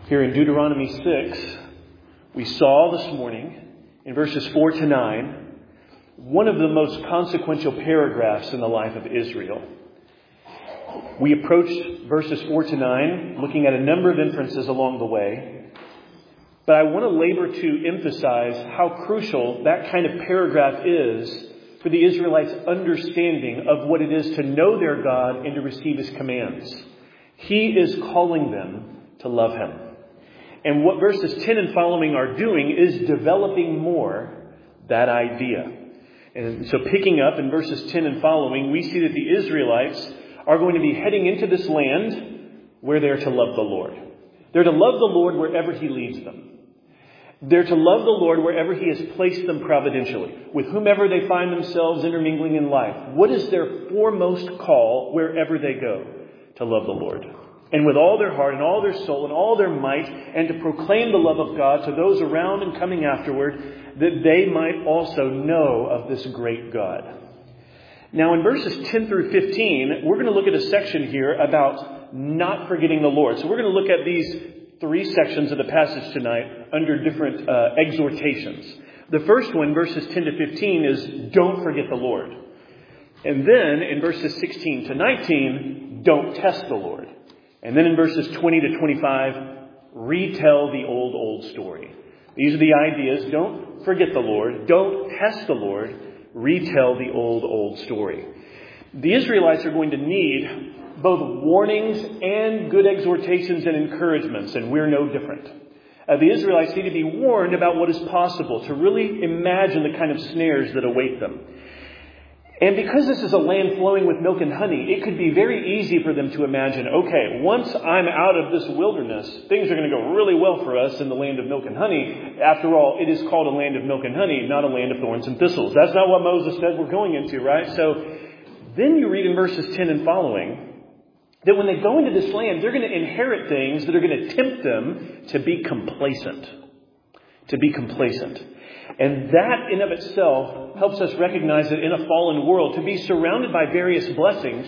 Here in Deuteronomy 6, we saw this morning in verses 4 to 9, one of the most consequential paragraphs in the life of Israel. We approached verses 4 to 9, looking at a number of inferences along the way. But I want to labor to emphasize how crucial that kind of paragraph is for the Israelites' understanding of what it is to know their God and to receive His commands. He is calling them to love Him. And what verses 10 and following are doing is developing more that idea. And so picking up in verses 10 and following, we see that the Israelites are going to be heading into this land where they're to love the Lord. They're to love the Lord wherever He leads them. They're to love the Lord wherever He has placed them providentially, with whomever they find themselves intermingling in life. What is their foremost call wherever they go? To love the Lord. And with all their heart and all their soul and all their might, and to proclaim the love of God to those around and coming afterward, that they might also know of this great God. Now in verses 10 through 15, we're going to look at a section here about not forgetting the Lord. So we're going to look at these three sections of the passage tonight under different exhortations. The first one, verses 10 to 15, is don't forget the Lord. And then in verses 16 to 19, don't test the Lord. And then in verses 20 to 25, retell the old story. These are the ideas. Don't forget the Lord. Don't test the Lord. Retell the old story. The Israelites are going to need both warnings and good exhortations and encouragements, and we're no different. The Israelites need to be warned about what is possible, to really imagine the kind of snares that await them. And because this is a land flowing with milk and honey, it could be very easy for them to imagine, okay, once I'm out of this wilderness, things are going to go really well for us in the land of milk and honey. After all, it is called a land of milk and honey, not a land of thorns and thistles. That's not what Moses said we're going into, right? So then you read in verses 10 and following that when they go into this land, they're going to inherit things that are going to tempt them to be complacent. To be complacent. And that in of itself helps us recognize that in a fallen world, to be surrounded by various blessings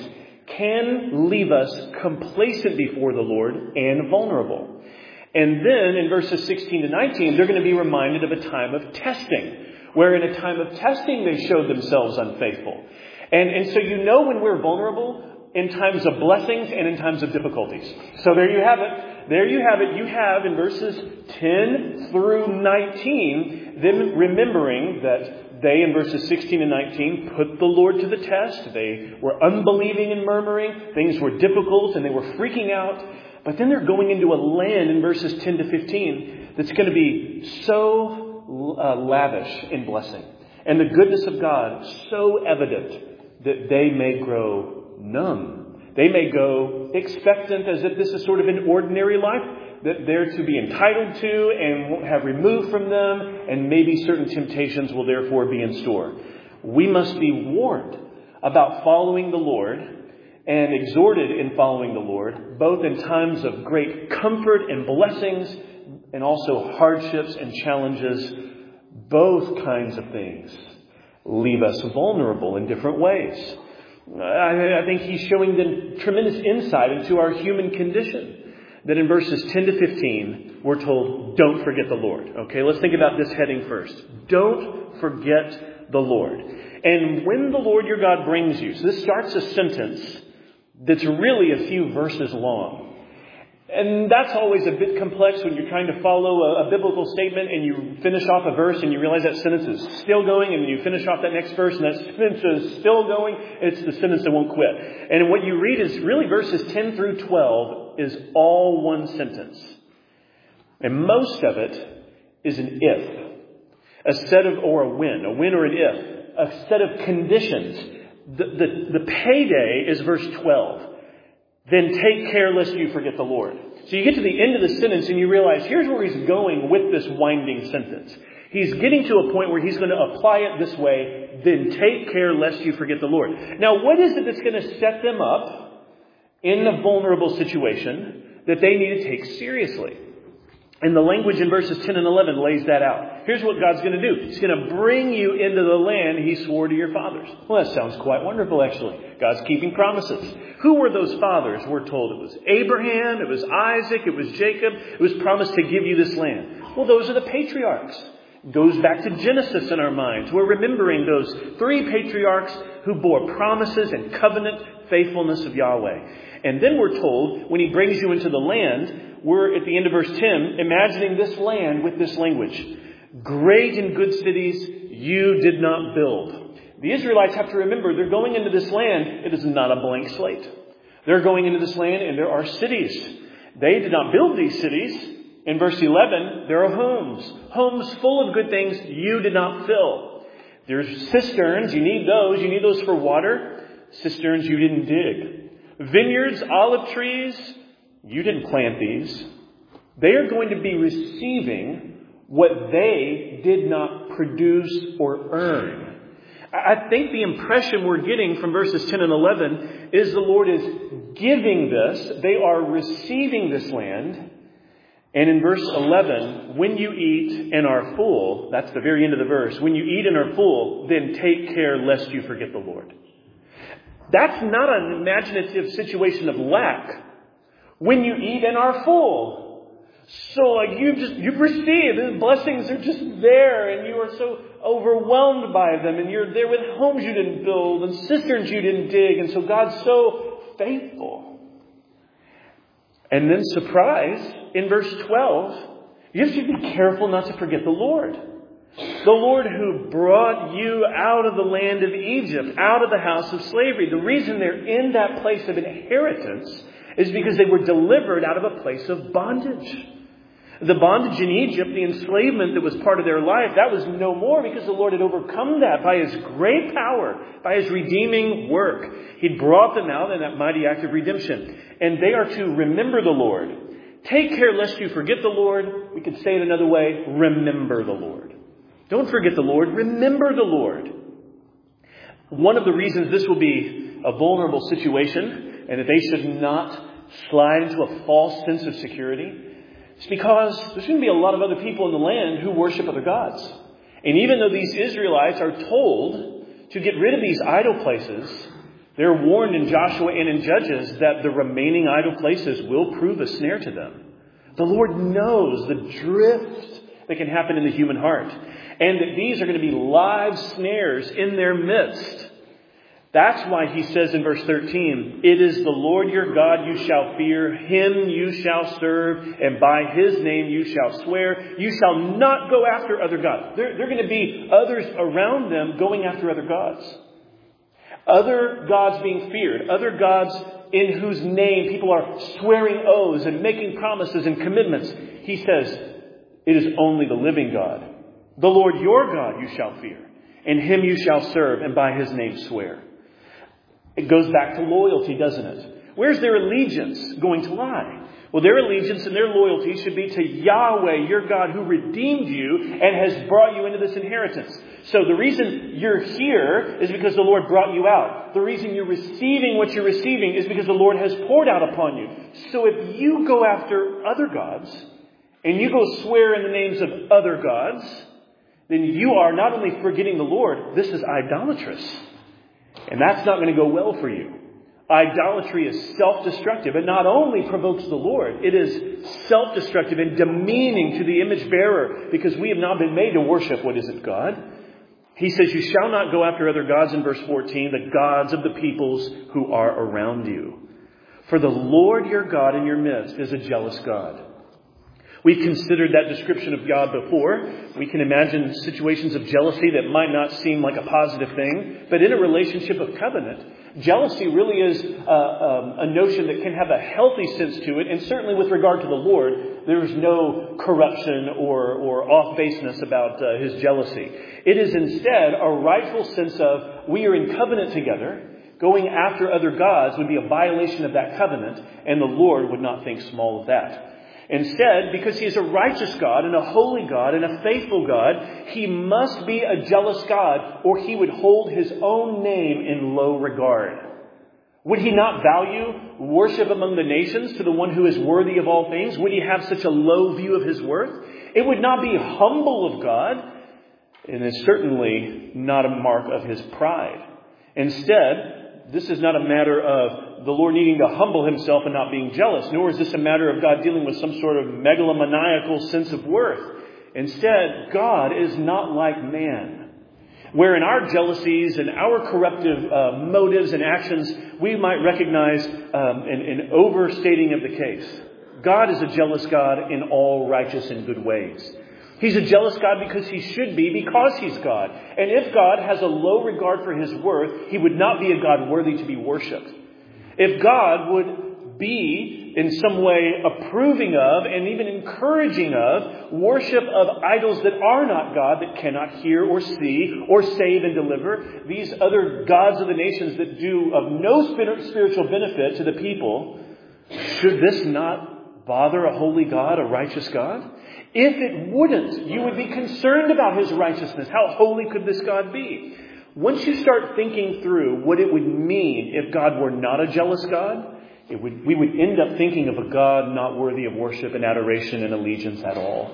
can leave us complacent before the Lord and vulnerable. And then in verses 16 to 19, they're going to be reminded of a time of testing, where in a time of testing they showed themselves unfaithful. And so you know when we're vulnerable in times of blessings and in times of difficulties. So there you have it. There you have it. You have in verses 10 through 19, them remembering that they in verses 16 and 19 put the Lord to the test. They were unbelieving and murmuring. Things were difficult and they were freaking out. But then they're going into a land in verses 10 to 15 that's going to be so lavish in blessing. And the goodness of God so evident that they may grow numb. They may go expectant as if this is sort of an ordinary life that they're to be entitled to and won't have removed from them, and maybe certain temptations will therefore be in store. We must be warned about following the Lord and exhorted in following the Lord, both in times of great comfort and blessings and also hardships and challenges. Both kinds of things leave us vulnerable in different ways. I think he's showing them tremendous insight into our human condition. That in verses 10 to 15, we're told, don't forget the Lord. Okay, let's think about this heading first. Don't forget the Lord. And when the Lord your God brings you, so this starts a sentence that's really a few verses long. And that's always a bit complex when you're trying to follow a biblical statement and you finish off a verse and you realize that sentence is still going, and you finish off that next verse and that sentence is still going. It's the sentence that won't quit. And what you read is really verses 10 through 12 is all one sentence. And most of it is an if. A set of, or a when or an if. A set of conditions. The payday is verse 12. Then take care lest you forget the Lord. So you get to the end of the sentence and you realize here's where he's going with this winding sentence. He's getting to a point where he's going to apply it this way. Then take care lest you forget the Lord. Now, what is it that's going to set them up in a vulnerable situation that they need to take seriously? And the language in verses 10 and 11 lays that out. Here's what God's going to do. He's going to bring you into the land He swore to your fathers. Well, that sounds quite wonderful, actually. God's keeping promises. Who were those fathers? We're told it was Abraham, it was Isaac, it was Jacob. It was promised to give you this land. Well, those are the patriarchs. Goes back to Genesis in our minds. We're remembering those 3 patriarchs who bore promises and covenant faithfulness of Yahweh. And then we're told, when he brings you into the land, we're at the end of verse 10, imagining this land with this language. Great and good cities you did not build. The Israelites have to remember they're going into this land. It is not a blank slate. They're going into this land and there are cities. They did not build these cities. In verse 11, there are homes. Homes full of good things you did not fill. There's cisterns. You need those. You need those for water. Cisterns you didn't dig. Vineyards, olive trees. You didn't plant these. They are going to be receiving what they did not produce or earn. I think the impression we're getting from verses 10 and 11 is the Lord is giving this. They are receiving this land. And in verse 11, when you eat and are full, that's the very end of the verse, when you eat and are full, then take care lest you forget the Lord. That's not an imaginative situation of lack. When you eat and are full. So like you've received, the blessings are just there and you are so overwhelmed by them and you're there with homes you didn't build and cisterns you didn't dig. And so God's so faithful. And then surprise, in verse 12, you have to be careful not to forget the Lord. The Lord who brought you out of the land of Egypt, out of the house of slavery. The reason they're in that place of inheritance is because they were delivered out of a place of bondage. The bondage in Egypt, the enslavement that was part of their life, that was no more because the Lord had overcome that by His great power, by His redeeming work. He'd brought them out in that mighty act of redemption. And they are to remember the Lord. Take care lest you forget the Lord. We could say it another way, remember the Lord. Don't forget the Lord, remember the Lord. One of the reasons this will be a vulnerable situation and that they should not slide into a false sense of security is because there's going to be a lot of other people in the land who worship other gods. And even though these Israelites are told to get rid of these idol places, they're warned in Joshua and in Judges that the remaining idol places will prove a snare to them. The Lord knows the drift that can happen in the human heart. And that these are going to be live snares in their midst. That's why he says in verse 13, it is the Lord your God you shall fear, Him you shall serve, and by His name you shall swear. You shall not go after other gods. There are going to be others around them going after other gods. Other gods being feared. Other gods in whose name people are swearing oaths and making promises and commitments. He says, it is only the living God. The Lord your God you shall fear, and Him you shall serve, and by His name swear. It goes back to loyalty, doesn't it? Where's their allegiance going to lie? Well, their allegiance and their loyalty should be to Yahweh, your God, who redeemed you and has brought you into this inheritance. So the reason you're here is because the Lord brought you out. The reason you're receiving what you're receiving is because the Lord has poured out upon you. So if you go after other gods and you go swear in the names of other gods, then you are not only forgetting the Lord, this is idolatrous. And that's not going to go well for you. Idolatry is self-destructive. It not only provokes the Lord, it is self-destructive and demeaning to the image bearer because we have not been made to worship what isn't God. He says, you shall not go after other gods in verse 14, the gods of the peoples who are around you. For the Lord your God in your midst is a jealous God. We've considered that description of God before. We can imagine situations of jealousy that might not seem like a positive thing. But in a relationship of covenant, jealousy really is a notion that can have a healthy sense to it. And certainly with regard to the Lord, there is no corruption or off-baseness about His jealousy. It is instead a rightful sense of we are in covenant together. Going after other gods would be a violation of that covenant. And the Lord would not think small of that. Instead, because He is a righteous God and a holy God and a faithful God, He must be a jealous God or He would hold His own name in low regard. Would He not value worship among the nations to the one who is worthy of all things? Would He have such a low view of His worth? It would not be humble of God, and is certainly not a mark of His pride. Instead, this is not a matter of the Lord needing to humble himself and not being jealous, nor is this a matter of God dealing with some sort of megalomaniacal sense of worth. Instead, God is not like man, where in our jealousies and our corruptive motives and actions, we might recognize an overstating of the case. God is a jealous God in all righteous and good ways. He's a jealous God because he should be, because he's God. And if God has a low regard for his worth, he would not be a God worthy to be worshipped. If God would be in some way approving of and even encouraging of worship of idols that are not God, that cannot hear or see or save and deliver, these other gods of the nations that do of no spiritual benefit to the people, should this not bother a holy God, a righteous God? If it wouldn't, you would be concerned about his righteousness. How holy could this God be? Once you start thinking through what it would mean if God were not a jealous God, we would end up thinking of a God not worthy of worship and adoration and allegiance at all.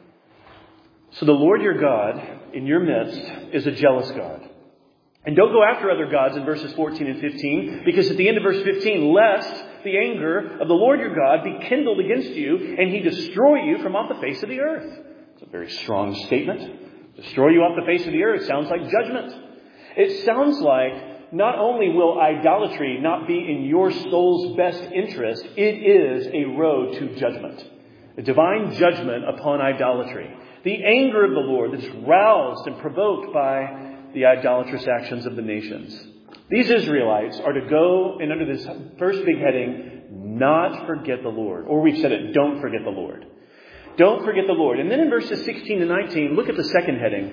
So the Lord your God in your midst is a jealous God. And don't go after other gods in verses 14 and 15, because at the end of verse 15, lest the anger of the Lord your God be kindled against you, and he destroy you from off the face of the earth. It's a very strong statement. Destroy you off the face of the earth sounds like judgment. It sounds like not only will idolatry not be in your soul's best interest, it is a road to judgment. A divine judgment upon idolatry. The anger of the Lord that's roused and provoked by the idolatrous actions of the nations. These Israelites are to go, and under this first big heading, not forget the Lord. Or we've said it, don't forget the Lord. Don't forget the Lord. And then in verses 16 to 19, look at the second heading,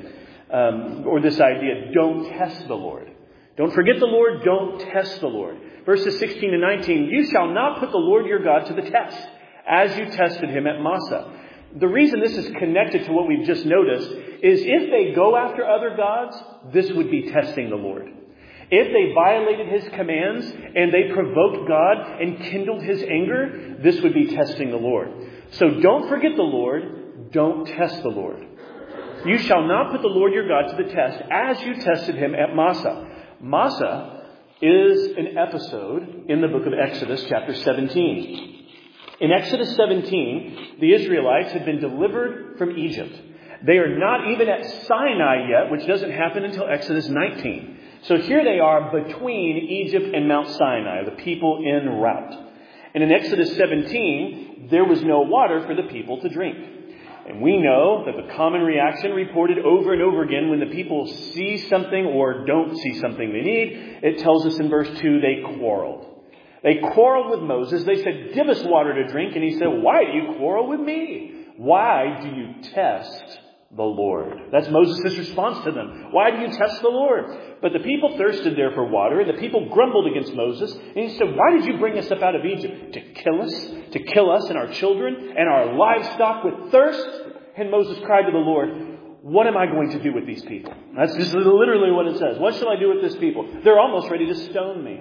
or this idea, don't test the Lord. Don't forget the Lord, don't test the Lord. Verses 16 to 19, you shall not put the Lord your God to the test, as you tested him at Massah. The reason this is connected to what we've just noticed is if they go after other gods, this would be testing the Lord. If they violated his commands and they provoked God and kindled his anger, this would be testing the Lord. So don't forget the Lord, don't test the Lord. You shall not put the Lord your God to the test as you tested him at Massah. Massah is an episode in the book of Exodus chapter 17. In Exodus 17, the Israelites had been delivered from Egypt. They are not even at Sinai yet, which doesn't happen until Exodus 19. So here they are between Egypt and Mount Sinai, the people en route. And in Exodus 17, there was no water for the people to drink. And we know that the common reaction reported over and over again when the people see something or don't see something they need, it tells us in verse 2, they quarreled. They quarreled with Moses. They said, give us water to drink. And he said, why do you quarrel with me? Why do you test the Lord? That's Moses' response to them. Why do you test the Lord? But the people thirsted there for water, and the people grumbled against Moses. And he said, why did you bring us up out of Egypt? To kill us and our children and our livestock with thirst? And Moses cried to the Lord, what am I going to do with these people? That's just literally what it says. What shall I do with this people? They're almost ready to stone me.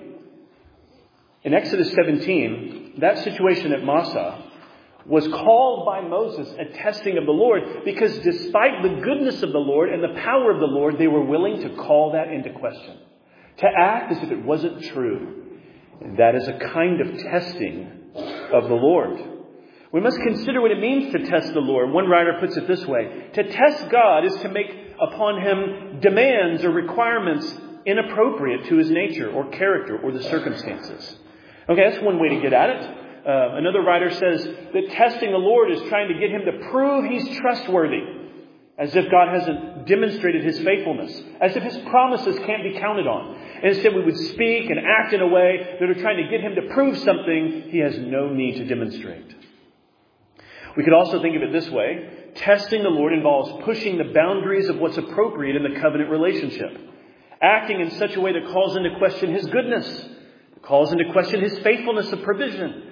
In Exodus 17, that situation at Massah was called by Moses a testing of the Lord, because despite the goodness of the Lord and the power of the Lord, they were willing to call that into question, to act as if it wasn't true. And that is a kind of testing of the Lord. We must consider what it means to test the Lord. One writer puts it this way: to test God is to make upon him demands or requirements inappropriate to his nature or character or the circumstances. Okay, that's one way to get at it. Another writer says that testing the Lord is trying to get him to prove he's trustworthy, as if God hasn't demonstrated his faithfulness, as if his promises can't be counted on. And instead we would speak and act in a way that are trying to get him to prove something he has no need to demonstrate. We could also think of it this way: testing the Lord involves pushing the boundaries of what's appropriate in the covenant relationship, acting in such a way that calls into question his goodness, calls into question his faithfulness of provision,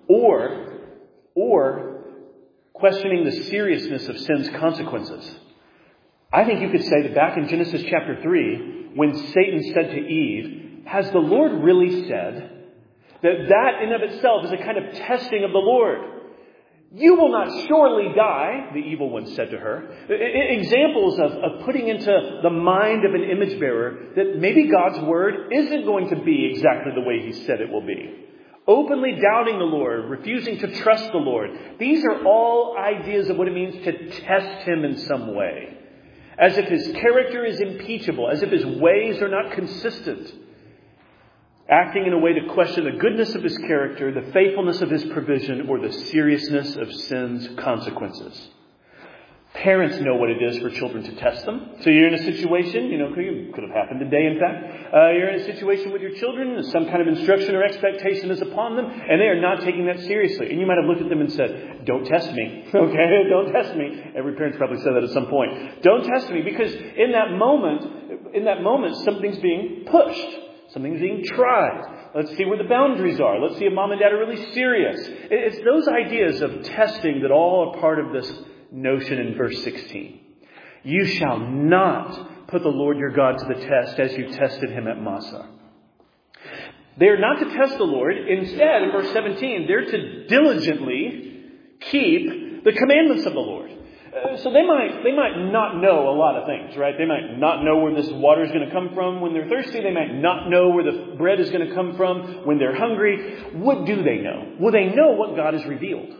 or questioning the seriousness of sin's consequences. I think you could say that back in Genesis chapter 3, when Satan said to Eve, has the Lord really said? That in of itself is a kind of testing of the Lord. "You will not surely die," the evil one said to her. Examples of putting into the mind of an image bearer that maybe God's word isn't going to be exactly the way he said it will be. Openly doubting the Lord, refusing to trust the Lord. These are all ideas of what it means to test him in some way. As if his character is impeachable, as if his ways are not consistent. Acting in a way to question the goodness of his character, the faithfulness of his provision, or the seriousness of sin's consequences. Parents know what it is for children to test them. So you're in a situation, could have happened today in fact. You're in a situation with your children, some kind of instruction or expectation is upon them, and they are not taking that seriously. And you might have looked at them and said, "Don't test me." Okay, don't test me. Every parent's probably said that at some point. Don't test me, because in that moment, something's being pushed. Something's being tried. Let's see where the boundaries are. Let's see if mom and dad are really serious. It's those ideas of testing that all are part of this notion in verse 16. You shall not put the Lord your God to the test as you tested him at Massah. They are not to test the Lord. Instead, in verse 17, they're to diligently keep the commandments of the Lord. So they might not know a lot of things, right? They might not know where this water is going to come from when they're thirsty. They might not know where the bread is going to come from when they're hungry. What do they know? Well, they know what God has revealed.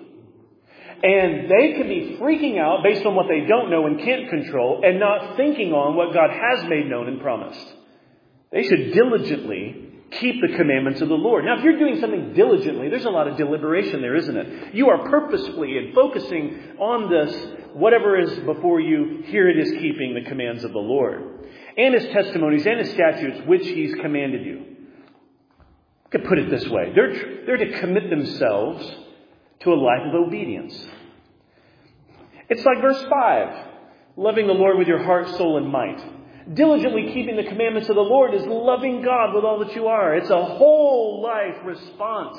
And they can be freaking out based on what they don't know and can't control and not thinking on what God has made known and promised. They should diligently keep the commandments of the Lord. Now, if you're doing something diligently, there's a lot of deliberation there, isn't it? You are purposefully and focusing on this, whatever is before you, here it is keeping the commands of the Lord. And his testimonies and his statutes, which he's commanded you. I could put it this way. They're to commit themselves to a life of obedience. It's like verse 5. Loving the Lord with your heart, soul, and might. Diligently keeping the commandments of the Lord is loving God with all that you are. It's a whole life response.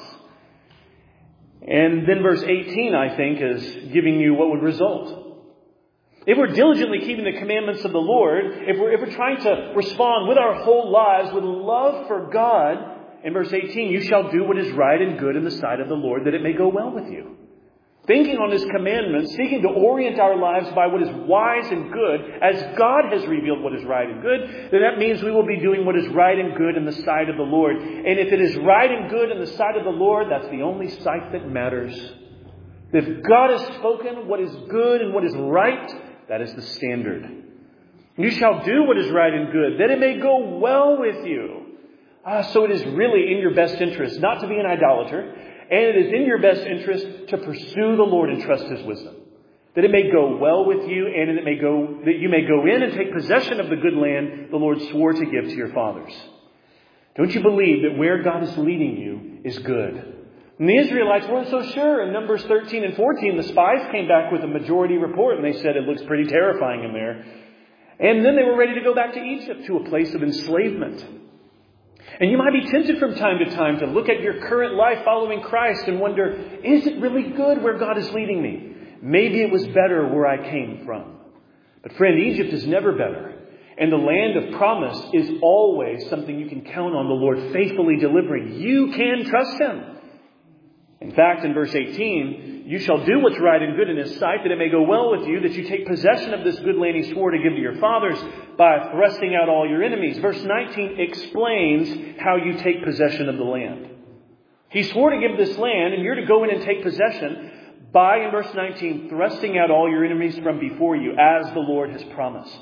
And then verse 18, I think, is giving you what would result. If we're diligently keeping the commandments of the Lord, if we're trying to respond with our whole lives with love for God, in verse 18, you shall do what is right and good in the sight of the Lord, that it may go well with you. Thinking on his commandments, seeking to orient our lives by what is wise and good, as God has revealed what is right and good, then that means we will be doing what is right and good in the sight of the Lord. And if it is right and good in the sight of the Lord, that's the only sight that matters. If God has spoken what is good and what is right, that is the standard. You shall do what is right and good, that it may go well with you. So it is really in your best interest not to be an idolater, and it is in your best interest to pursue the Lord and trust his wisdom. That it may go well with you, and that you may go in and take possession of the good land the Lord swore to give to your fathers. Don't you believe that where God is leading you is good? And the Israelites weren't so sure. In Numbers 13 and 14, the spies came back with a majority report, and they said it looks pretty terrifying in there. And then they were ready to go back to Egypt, to a place of enslavement. And you might be tempted from time to time to look at your current life following Christ and wonder, is it really good where God is leading me? Maybe it was better where I came from. But friend, Egypt is never better. And the land of promise is always something you can count on the Lord faithfully delivering. You can trust him. In fact, in verse 18, you shall do what's right and good in his sight, that it may go well with you, that you take possession of this good land he swore to give to your fathers by thrusting out all your enemies. Verse 19 explains how you take possession of the land. He swore to give this land, and you're to go in and take possession by, in verse 19, thrusting out all your enemies from before you, as the Lord has promised.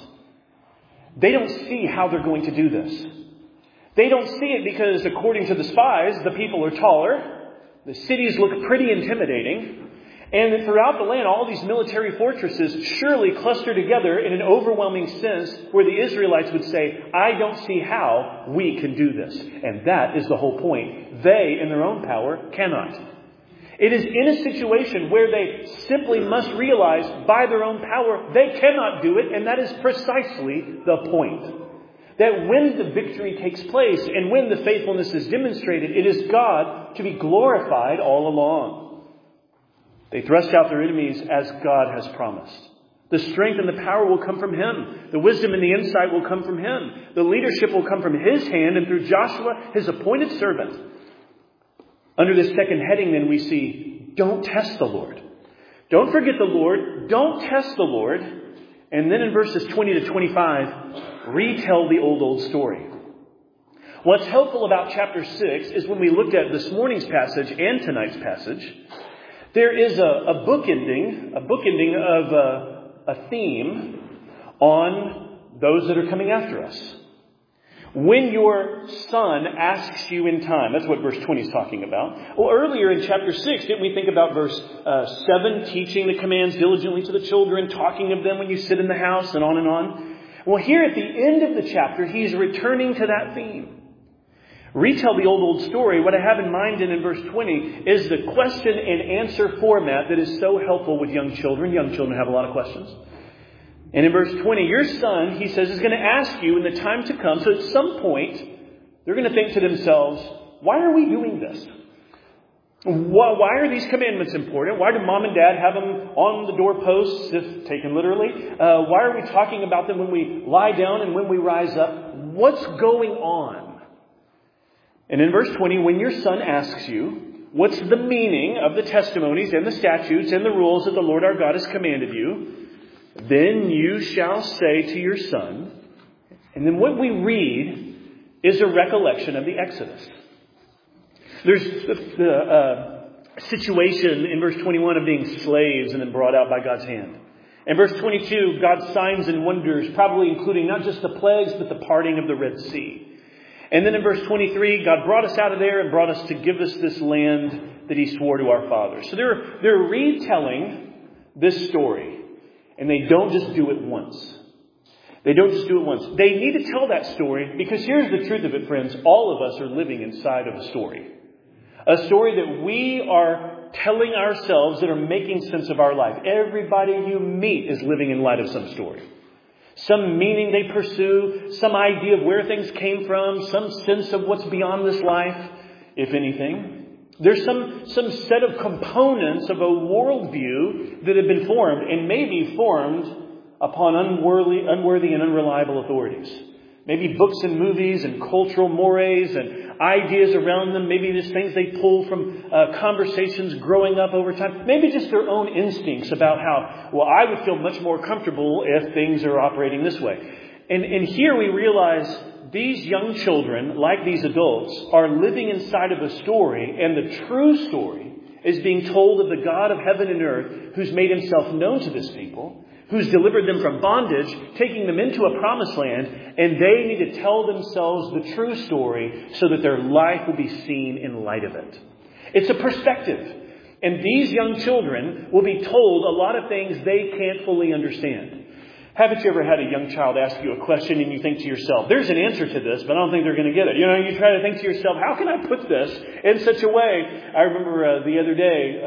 They don't see how they're going to do this. They don't see it because, according to the spies, the people are taller. The cities look pretty intimidating. And throughout the land, all these military fortresses surely cluster together in an overwhelming sense where the Israelites would say, I don't see how we can do this. And that is the whole point. They, in their own power, cannot. It is in a situation where they simply must realize by their own power they cannot do it. And that is precisely the point. That when the victory takes place and when the faithfulness is demonstrated, it is God to be glorified all along. They thrust out their enemies as God has promised. The strength and the power will come from him. The wisdom and the insight will come from him. The leadership will come from his hand and through Joshua, his appointed servant. Under this second heading, then, we see, don't test the Lord. Don't forget the Lord. Don't test the Lord. And then in verses 20 to 25, retell the old story. What's helpful about chapter 6 is when we looked at this morning's passage and tonight's passage, there is a bookending of a theme on those that are coming after us. When your son asks you in time, that's what verse 20 is talking about. Well, earlier in chapter 6, didn't we think about verse 7, teaching the commands diligently to the children, talking of them when you sit in the house, and on and on. Well, here at the end of the chapter, he's returning to that theme. Retell the old story. What I have in mind in verse 20 is the question and answer format that is so helpful with young children. Young children have a lot of questions. And in verse 20, your son, he says, is going to ask you in the time to come. So at some point, they're going to think to themselves, why are we doing this? Why are these commandments important? Why do mom and dad have them on the doorposts, if taken literally? Why are we talking about them when we lie down and when we rise up? What's going on? And in verse 20, when your son asks you, what's the meaning of the testimonies and the statutes and the rules that the Lord our God has commanded you? Then you shall say to your son, and then what we read is a recollection of the Exodus. There's the situation in verse 21 of being slaves and then brought out by God's hand. In verse 22, God's signs and wonders, probably including not just the plagues, but the parting of the Red Sea. And then in verse 23, God brought us out of there and brought us to give us this land that he swore to our fathers. So they're retelling this story. And they don't just do it once. They don't just do it once. They need to tell that story because here's the truth of it, friends. All of us are living inside of a story. A story that we are telling ourselves that are making sense of our life. Everybody you meet is living in light of some story. Some meaning they pursue, some idea of where things came from, some sense of what's beyond this life, if anything. There's some set of components of a worldview that have been formed and may be formed upon unworthy and unreliable authorities. Maybe books and movies and cultural mores and ideas around them. Maybe just things they pull from conversations growing up over time. Maybe just their own instincts about how, well, I would feel much more comfortable if things are operating this way. And here we realize these young children, like these adults, are living inside of a story, and the true story is being told of the God of heaven and earth who's made himself known to this people, who's delivered them from bondage, taking them into a promised land, and they need to tell themselves the true story so that their life will be seen in light of it. It's a perspective. And these young children will be told a lot of things they can't fully understand. Haven't you ever had a young child ask you a question and you think to yourself, there's an answer to this, but I don't think they're going to get it. You know, you try to think to yourself, how can I put this in such a way? I remember the other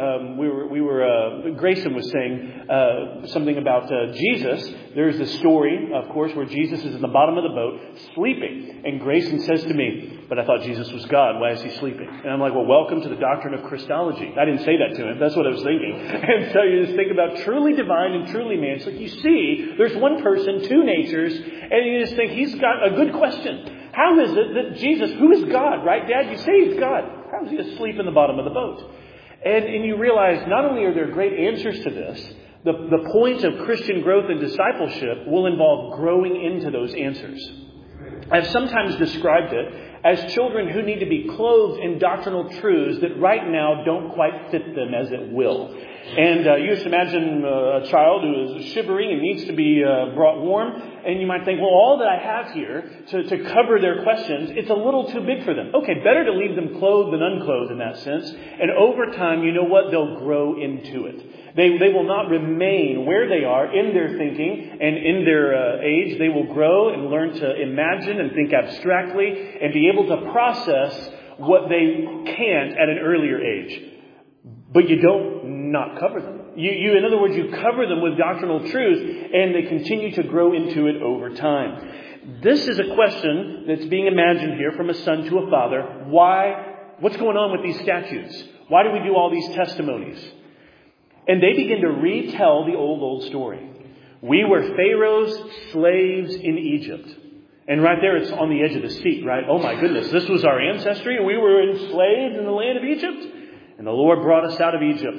day, Grayson was saying something about Jesus. There's this story, of course, where Jesus is in the bottom of the boat sleeping. And Grayson says to me, but I thought Jesus was God. Why is he sleeping? And I'm like, well, welcome to the doctrine of Christology. I didn't say that to him. That's what I was thinking. And so you just think about truly divine and truly man. It's like you see, there's one person, two natures, and you just think he's got a good question. How is it that Jesus, who is God, right, Dad? You say he's God. How is he asleep in the bottom of the boat? And you realize not only are there great answers to this, the point of Christian growth and discipleship will involve growing into those answers. I've sometimes described it as children who need to be clothed in doctrinal truths that right now don't quite fit them as it will. And you just imagine a child who is shivering and needs to be brought warm. And you might think, well, all that I have here to cover their questions, it's a little too big for them. Okay, better to leave them clothed than unclothed in that sense. And over time, you know what? They'll grow into it. They will not remain where they are in their thinking and in their age. They will grow and learn to imagine and think abstractly and be able to process what they can't at an earlier age. But you don't not cover them. You, in other words, you cover them with doctrinal truth and they continue to grow into it over time. This is a question that's being imagined here from a son to a father. Why? What's going on with these statutes? Why do we do all these testimonies? And they begin to retell the old story. We were Pharaoh's slaves in Egypt. And right there, it's on the edge of the seat, right? Oh my goodness, this was our ancestry. We were enslaved in the land of Egypt. And the Lord brought us out of Egypt.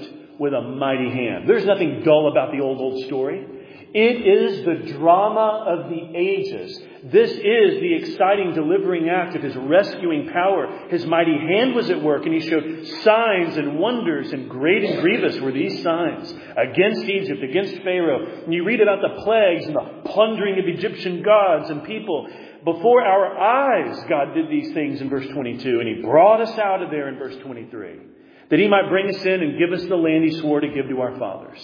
with a mighty hand. There's nothing dull about the old story. It is the drama of the ages. This is the exciting delivering act of his rescuing power. His mighty hand was at work, and he showed signs and wonders, and great and grievous were these signs against Egypt, against Pharaoh. And you read about the plagues and the plundering of Egyptian gods and people. Before our eyes, God did these things in verse 22, and he brought us out of there in verse 23, that he might bring us in and give us the land he swore to give to our fathers.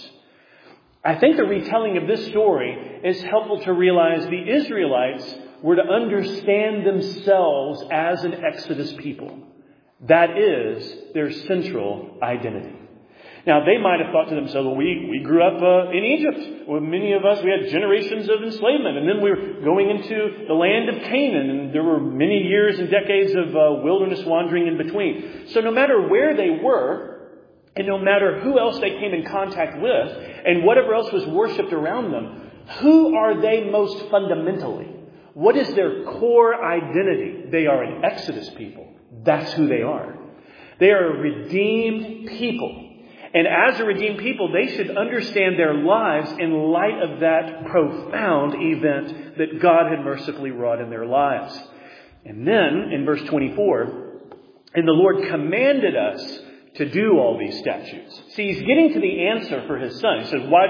I think the retelling of this story is helpful to realize the Israelites were to understand themselves as an Exodus people. That is their central identity. Now, they might have thought to themselves, well, we grew up in Egypt. Well, many of us, we had generations of enslavement. And then we were going into the land of Canaan. And there were many years and decades of wilderness wandering in between. So no matter where they were, and no matter who else they came in contact with, and whatever else was worshipped around them, who are they most fundamentally? What is their core identity? They are an Exodus people. That's who they are. They are a redeemed people. And as a redeemed people, they should understand their lives in light of that profound event that God had mercifully wrought in their lives. And then, in verse 24, and the Lord commanded us to do all these statutes. See, he's getting to the answer for his son. He says, why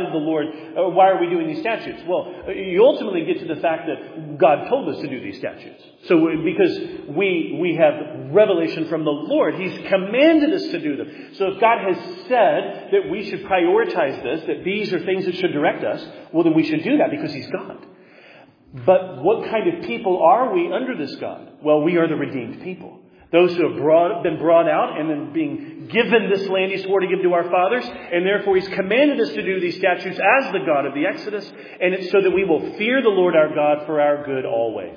are we doing these statutes? Well, you ultimately get to the fact that God told us to do these statutes. So because we have revelation from the Lord, he's commanded us to do them. So if God has said that we should prioritize this, that these are things that should direct us, well, then we should do that because he's God. But what kind of people are we under this God? Well, we are the redeemed people. Those who have been brought out and then being given this land he swore to give to our fathers. And therefore he's commanded us to do these statutes as the God of the Exodus. And it's so that we will fear the Lord our God for our good always.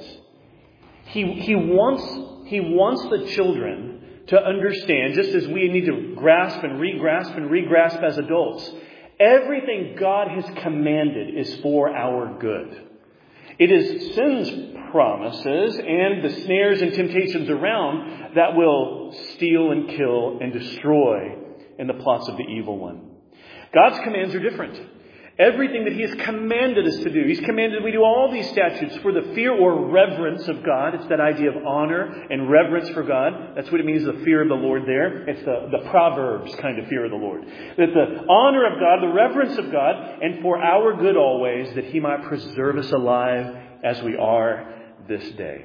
He wants the children to understand, just as we need to grasp and re-grasp as adults. Everything God has commanded is for our good. It is sin's promises and the snares and temptations around that will steal and kill and destroy in the plots of the evil one. God's commands are different. Everything that he has commanded us to do. He's commanded we do all these statutes for the fear or reverence of God. It's that idea of honor and reverence for God. That's what it means, the fear of the Lord there. It's the Proverbs kind of fear of the Lord. That the honor of God, the reverence of God, and for our good always, that he might preserve us alive as we are this day.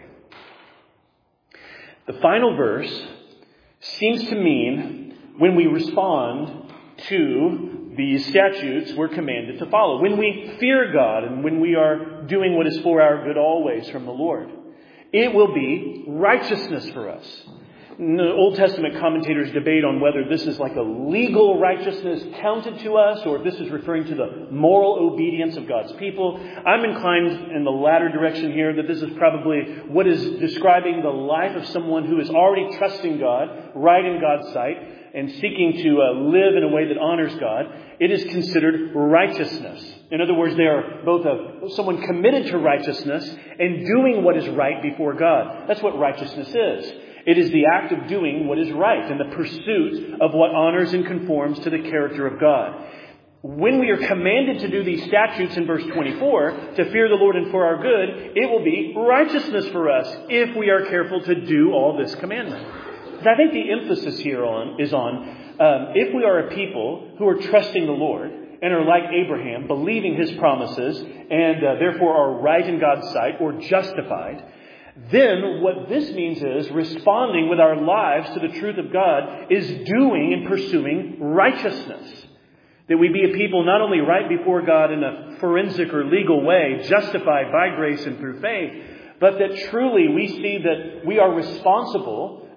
The final verse seems to mean when we respond to these statutes we're commanded to follow. When we fear God and when we are doing what is for our good always from the Lord, it will be righteousness for us. The Old Testament commentators debate on whether this is like a legal righteousness counted to us or if this is referring to the moral obedience of God's people. I'm inclined in the latter direction here that this is probably what is describing the life of someone who is already trusting God, right in God's sight, and seeking to live in a way that honors God. It is considered righteousness. In other words, they are both someone committed to righteousness and doing what is right before God. That's what righteousness is. It is the act of doing what is right and the pursuit of what honors and conforms to the character of God. When we are commanded to do these statutes in verse 24, to fear the Lord and for our good, it will be righteousness for us if we are careful to do all this commandment. I think the emphasis here is on if we are a people who are trusting the Lord and are like Abraham, believing his promises and therefore are right in God's sight or justified, then what this means is responding with our lives to the truth of God is doing and pursuing righteousness. That we be a people not only right before God in a forensic or legal way, justified by grace and through faith, but that truly we see that we are responsible,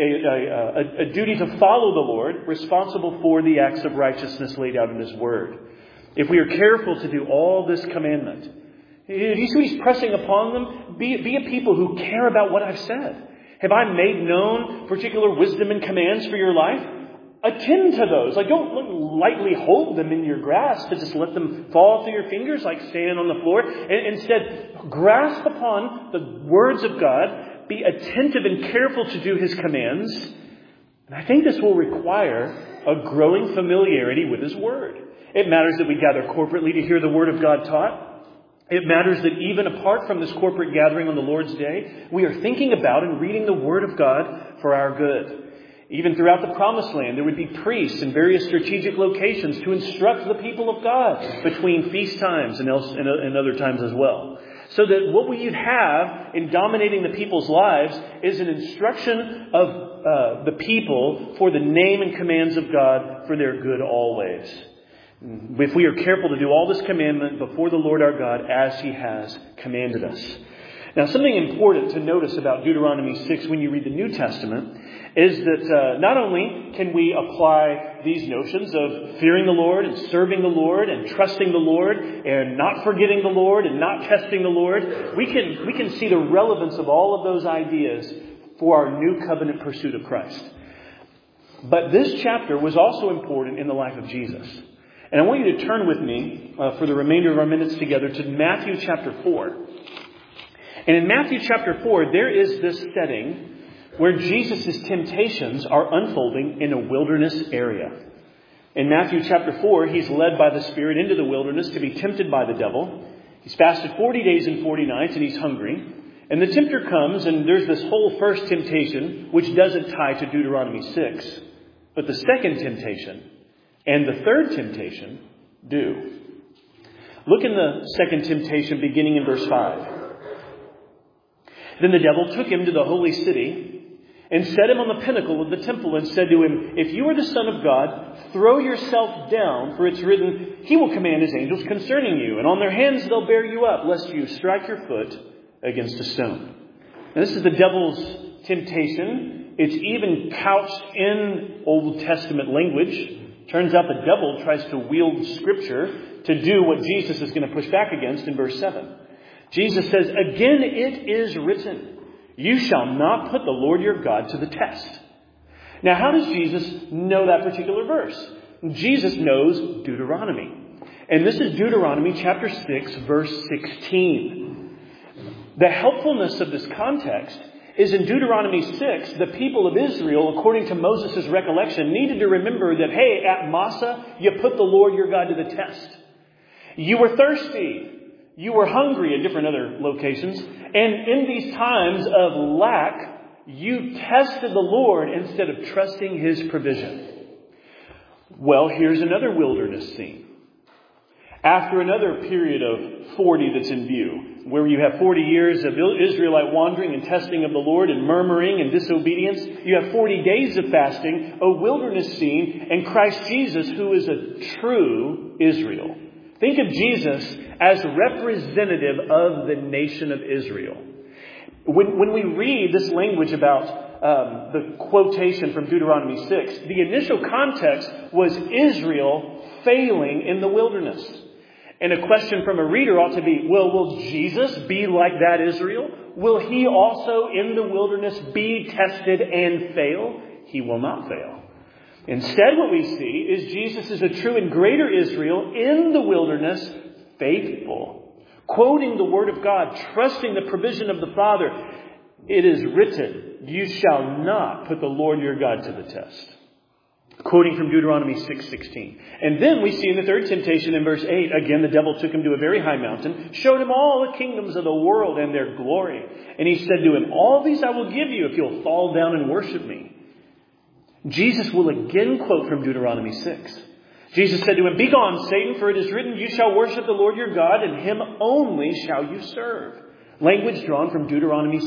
a duty to follow the Lord, responsible for the acts of righteousness laid out in his word. If we are careful to do all this commandment, you see what he's pressing upon them? Be a people who care about what I've said. Have I made known particular wisdom and commands for your life? Attend to those. Like, don't lightly hold them in your grasp to just let them fall through your fingers like sand on the floor. And instead, grasp upon the words of God. Be attentive and careful to do his commands. And I think this will require a growing familiarity with His Word. It matters that we gather corporately to hear the Word of God taught. It matters that even apart from this corporate gathering on the Lord's Day, we are thinking about and reading the Word of God for our good. Even throughout the Promised Land, there would be priests in various strategic locations to instruct the people of God between feast times and other times as well. So that what we have in dominating the people's lives is an instruction of the people for the name and commands of God for their good always. If we are careful to do all this commandment before the Lord our God as He has commanded us. Now, something important to notice about Deuteronomy 6 when you read the New Testament is that not only can we apply these notions of fearing the Lord and serving the Lord and trusting the Lord and not forgetting the Lord and not testing the Lord, we can see the relevance of all of those ideas for our new covenant pursuit of Christ. But this chapter was also important in the life of Jesus. And I want you to turn with me for the remainder of our minutes together to Matthew chapter 4. And in Matthew chapter 4, there is this setting where Jesus' temptations are unfolding in a wilderness area. In Matthew chapter 4, He's led by the Spirit into the wilderness to be tempted by the devil. He's fasted 40 days and 40 nights and He's hungry. And the tempter comes and there's this whole first temptation which doesn't tie to Deuteronomy 6. But the second temptation and the third temptation do. Look in the second temptation beginning in verse 5. Then the devil took him to the holy city and set him on the pinnacle of the temple and said to him, "If you are the Son of God, throw yourself down, for it's written, He will command His angels concerning you, and on their hands they'll bear you up, lest you strike your foot against a stone." Now, this is the devil's temptation. It's even couched in Old Testament language. Turns out the devil tries to wield Scripture to do what Jesus is going to push back against in verse 7. Jesus says, "Again it is written, you shall not put the Lord your God to the test." Now, how does Jesus know that particular verse? Jesus knows Deuteronomy. And this is Deuteronomy chapter 6, verse 16. The helpfulness of this context is in Deuteronomy 6, the people of Israel, according to Moses' recollection, needed to remember that, hey, at Massah, you put the Lord your God to the test. You were thirsty. You were hungry at different other locations. And in these times of lack, you tested the Lord instead of trusting His provision. Well, here's another wilderness scene. After another period of 40 that's in view, where you have 40 years of Israelite wandering and testing of the Lord and murmuring and disobedience, you have 40 days of fasting, a wilderness scene, and Christ Jesus, who is a true Israel. Think of Jesus as representative of the nation of Israel. When we read this language about the quotation from Deuteronomy 6, the initial context was Israel failing in the wilderness. And a question from a reader ought to be, well, will Jesus be like that Israel? Will He also in the wilderness be tested and fail? He will not fail. Instead, what we see is Jesus is a true and greater Israel in the wilderness, faithful, quoting the Word of God, trusting the provision of the Father. It is written, you shall not put the Lord your God to the test. Quoting from Deuteronomy 6:16. And then we see in the third temptation in verse 8, again, the devil took him to a very high mountain, showed him all the kingdoms of the world and their glory. And he said to him, all these I will give you if you'll fall down and worship me. Jesus will again quote from Deuteronomy 6. Jesus said to him, "Begone, Satan, for it is written, you shall worship the Lord your God, and Him only shall you serve." Language drawn from Deuteronomy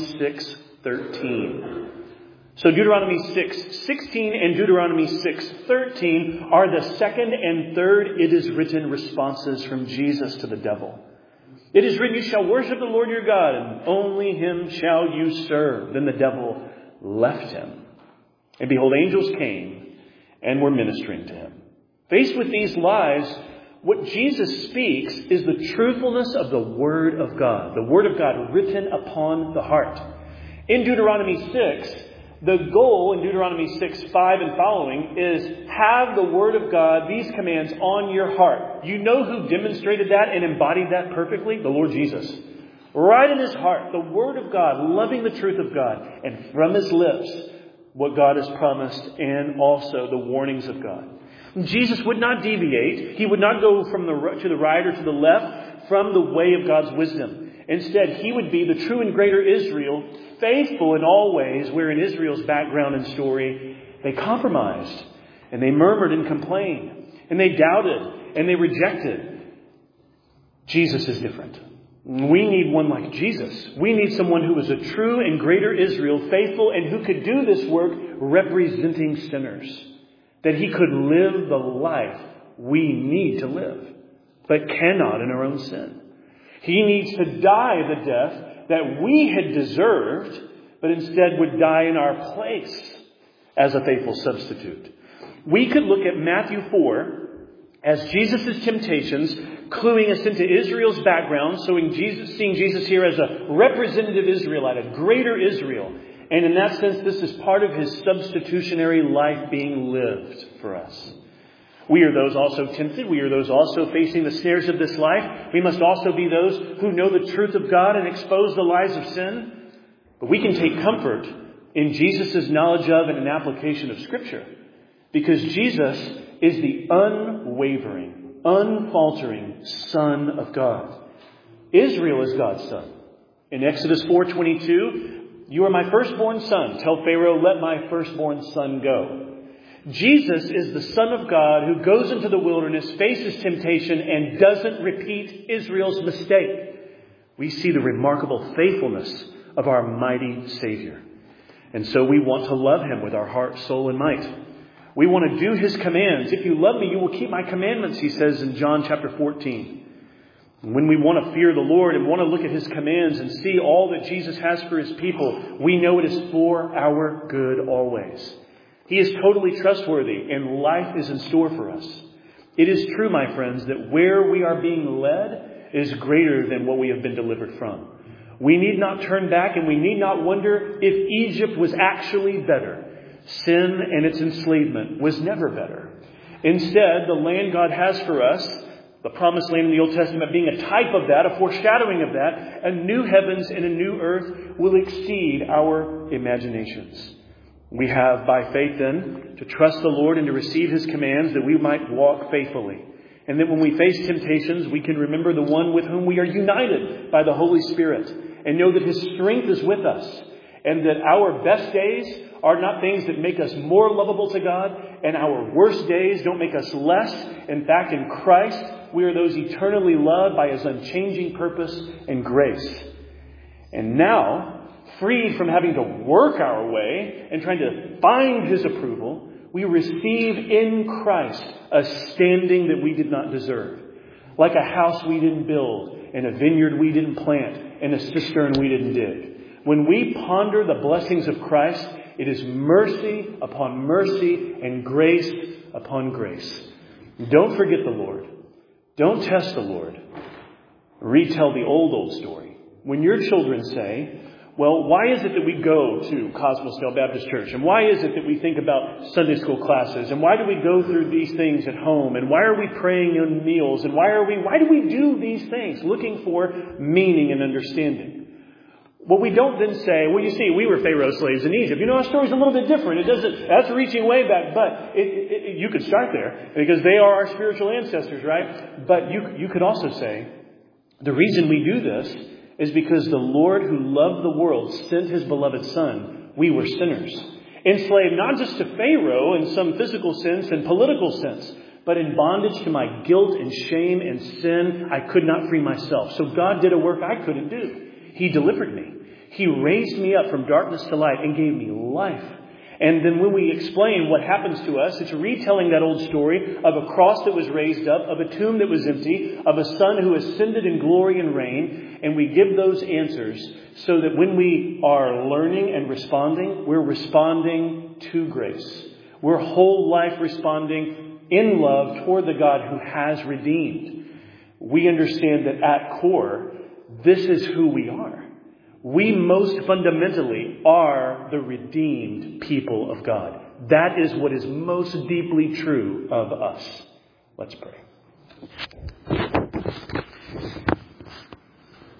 6:13. So Deuteronomy 6:16 and Deuteronomy 6:13 are the second and third "it is written" responses from Jesus to the devil. It is written, you shall worship the Lord your God, and only Him shall you serve. Then the devil left him. And behold, angels came and were ministering to him. Faced with these lies, what Jesus speaks is the truthfulness of the Word of God. The Word of God written upon the heart. In Deuteronomy 6, the goal in Deuteronomy 6:5 and following is have the Word of God, these commands, on your heart. You know who demonstrated that and embodied that perfectly? The Lord Jesus. Right in His heart, the Word of God, loving the truth of God. And from His lips, what God has promised and also the warnings of God. Jesus would not deviate. He would not go from to the right or to the left from the way of God's wisdom. Instead, he would be the true and greater Israel, faithful in all ways, where in Israel's background and story, they compromised, and they murmured and complained, and they doubted, and they rejected. Jesus is different. We need one like Jesus. We need someone who was a true and greater Israel, faithful, and who could do this work representing sinners. That he could live the life we need to live, but cannot in our own sin. He needs to die the death that we had deserved, but instead would die in our place as a faithful substitute. We could look at Matthew 4 as Jesus' temptations, cluing us into Israel's background, seeing Jesus here as a representative Israelite, a greater Israel. And in that sense, this is part of his substitutionary life being lived for us. We are those also tempted. We are those also facing the snares of this life. We must also be those who know the truth of God and expose the lies of sin. But we can take comfort in Jesus' knowledge of and an application of Scripture. Because Jesus is the unwavering, unfaltering Son of God. Israel is God's son. In Exodus 4:22, "You are my firstborn son. Tell Pharaoh, let my firstborn son go." Jesus is the Son of God who goes into the wilderness, faces temptation, and doesn't repeat Israel's mistake. We see the remarkable faithfulness of our mighty Savior. And so we want to love him with our heart, soul, and might. We want to do his commands. "If you love me, you will keep my commandments," he says in John chapter 14. And when we want to fear the Lord and want to look at his commands and see all that Jesus has for his people, we know it is for our good always. He is totally trustworthy, and life is in store for us. It is true, my friends, that where we are being led is greater than what we have been delivered from. We need not turn back, and we need not wonder if Egypt was actually better. Sin and its enslavement was never better. Instead, the land God has for us, the promised land in the Old Testament being a type of that, a foreshadowing of that, a new heavens and a new earth will exceed our imaginations. We have, by faith then, to trust the Lord and to receive his commands that we might walk faithfully. And that when we face temptations, we can remember the one with whom we are united by the Holy Spirit and know that his strength is with us and that our best days are not things that make us more lovable to God, and our worst days don't make us less. In fact, in Christ, we are those eternally loved by his unchanging purpose and grace. And now, freed from having to work our way and trying to find his approval, we receive in Christ a standing that we did not deserve. Like a house we didn't build, and a vineyard we didn't plant, and a cistern we didn't dig. When we ponder the blessings of Christ, it is mercy upon mercy and grace upon grace. Don't forget the Lord. Don't test the Lord. Retell the old story. When your children say, "Well, why is it that we go to Cosmosdale Baptist Church? And why is it that we think about Sunday school classes? And why do we go through these things at home? And why are we praying in meals? And why do we do these things?" Looking for meaning and understanding. Well, we don't then say, "Well, you see, we were Pharaoh's slaves in Egypt." Our story's a little bit different. That's reaching way back, but you could start there because they are our spiritual ancestors, right? But you could also say, the reason we do this is because the Lord who loved the world sent his beloved Son. We were sinners. Enslaved not just to Pharaoh in some physical sense and political sense, but in bondage to my guilt and shame and sin. I could not free myself. So God did a work I couldn't do. He delivered me. He raised me up from darkness to light and gave me life. And then when we explain what happens to us, it's retelling that old story of a cross that was raised up, of a tomb that was empty, of a Son who ascended in glory and reign. And we give those answers so that when we are learning and responding, we're responding to grace. We're whole life responding in love toward the God who has redeemed. We understand that at core, this is who we are. We most fundamentally are the redeemed people of God. That is what is most deeply true of us. Let's pray.